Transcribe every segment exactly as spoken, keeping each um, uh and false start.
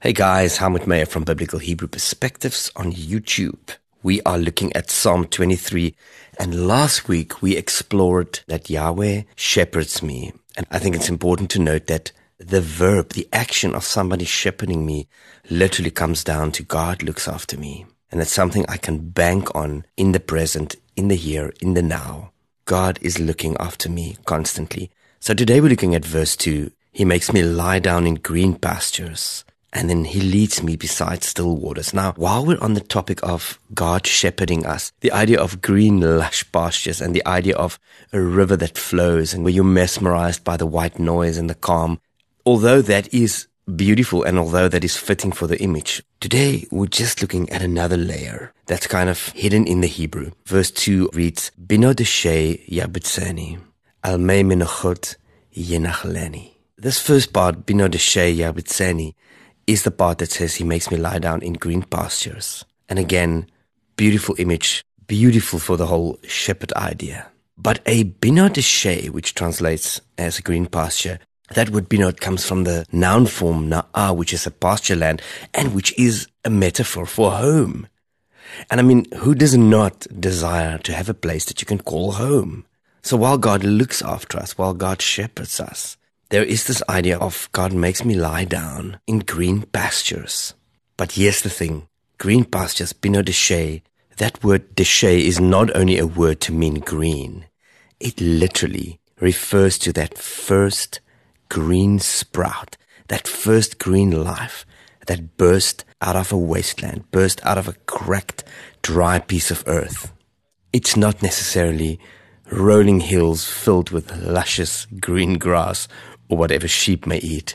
Hey guys, Helmut Meyer from Biblical Hebrew Perspectives on YouTube. We are looking at Psalm twenty-three, and last week we explored that Yahweh shepherds me. And I think it's important to note that the verb, the action of somebody shepherding me literally comes down to God looks after me. And it's something I can bank on in the present, in the here, in the now. God is looking after me constantly. So today we're looking at verse two. He makes me lie down in green pastures, and then he leads me beside still waters. Now, while we're on the topic of God shepherding us, the idea of green, lush pastures and the idea of a river that flows and where you're mesmerized by the white noise and the calm, although that is beautiful and although that is fitting for the image, today we're just looking at another layer that's kind of hidden in the Hebrew. Verse two reads, Bino deshe yabutseni, al mei menochot yenachleni. This first part, Bino deshe yabutseni, is the part that says he makes me lie down in green pastures. And again, beautiful image, beautiful for the whole shepherd idea. But a bino deshe, which translates as a green pasture, that word binot comes from the noun form na'ah, which is a pasture land, and which is a metaphor for home. And I mean, who does not desire to have a place that you can call home? So while God looks after us, while God shepherds us, there is this idea of God makes me lie down in green pastures. But here's the thing, green pastures, bino deshe, that word deshe is not only a word to mean green, it literally refers to that first green sprout, that first green life that burst out of a wasteland, burst out of a cracked, dry piece of earth. It's not necessarily rolling hills filled with luscious green grass or whatever sheep may eat.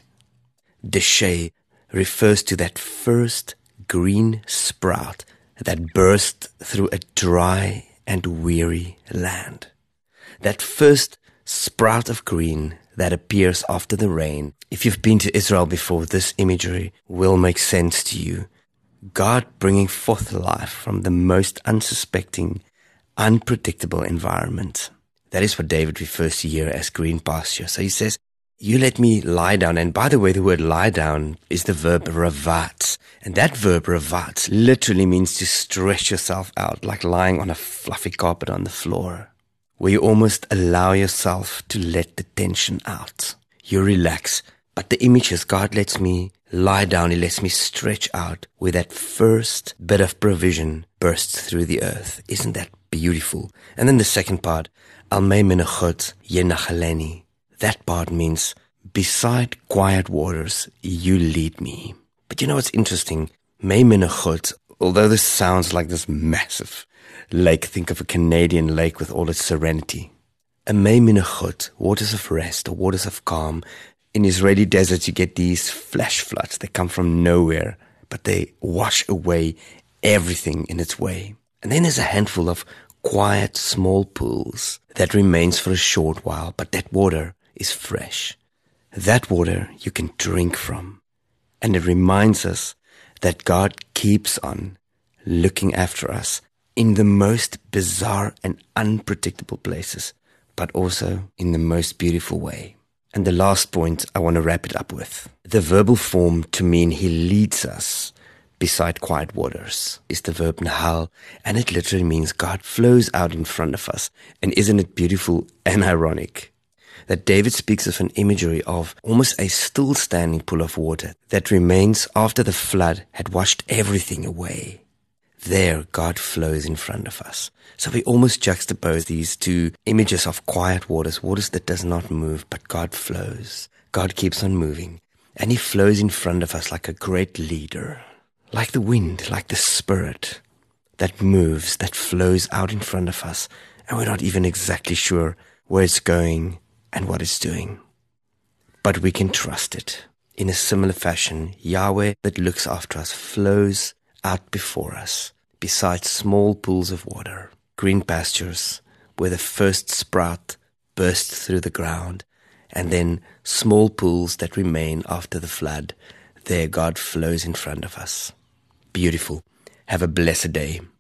Deshe refers to that first green sprout that burst through a dry and weary land. That first sprout of green that appears after the rain. If you've been to Israel before, this imagery will make sense to you. God bringing forth life from the most unsuspecting, unpredictable environment. That is what David refers to here as green pasture. So he says, you let me lie down. And by the way, the word lie down is the verb ravat. And that verb ravat literally means to stretch yourself out, like lying on a fluffy carpet on the floor, where you almost allow yourself to let the tension out. You relax. But the image is God lets me lie down. He lets me stretch out where that first bit of provision bursts through the earth. Isn't that beautiful? And then the second part, al mei menochot yenachleni. That part means, beside quiet waters, you lead me. But you know what's interesting? Mei menochot, although this sounds like this massive lake, think of a Canadian lake with all its serenity. A mei menochot, waters of rest or waters of calm. In Israeli deserts, you get these flash floods. They come from nowhere, but they wash away everything in its way. And then there's a handful of quiet, small pools that remains for a short while, but that water is fresh. That water you can drink from. And it reminds us that God keeps on looking after us in the most bizarre and unpredictable places, but also in the most beautiful way. And the last point I want to wrap it up with. The verbal form to mean he leads us beside quiet waters is the verb nahal, and it literally means God flows out in front of us. And isn't it beautiful and ironic that David speaks of an imagery of almost a still standing pool of water that remains after the flood had washed everything away. There, God flows in front of us. So we almost juxtapose these two images of quiet waters, waters that does not move, but God flows. God keeps on moving, and he flows in front of us like a great leader, like the wind, like the Spirit that moves, that flows out in front of us, and we're not even exactly sure where it's going and what it's doing. But we can trust it. In a similar fashion, Yahweh that looks after us flows out before us, beside small pools of water, green pastures, where the first sprout bursts through the ground, and then small pools that remain after the flood. There God flows in front of us. Beautiful. Have a blessed day.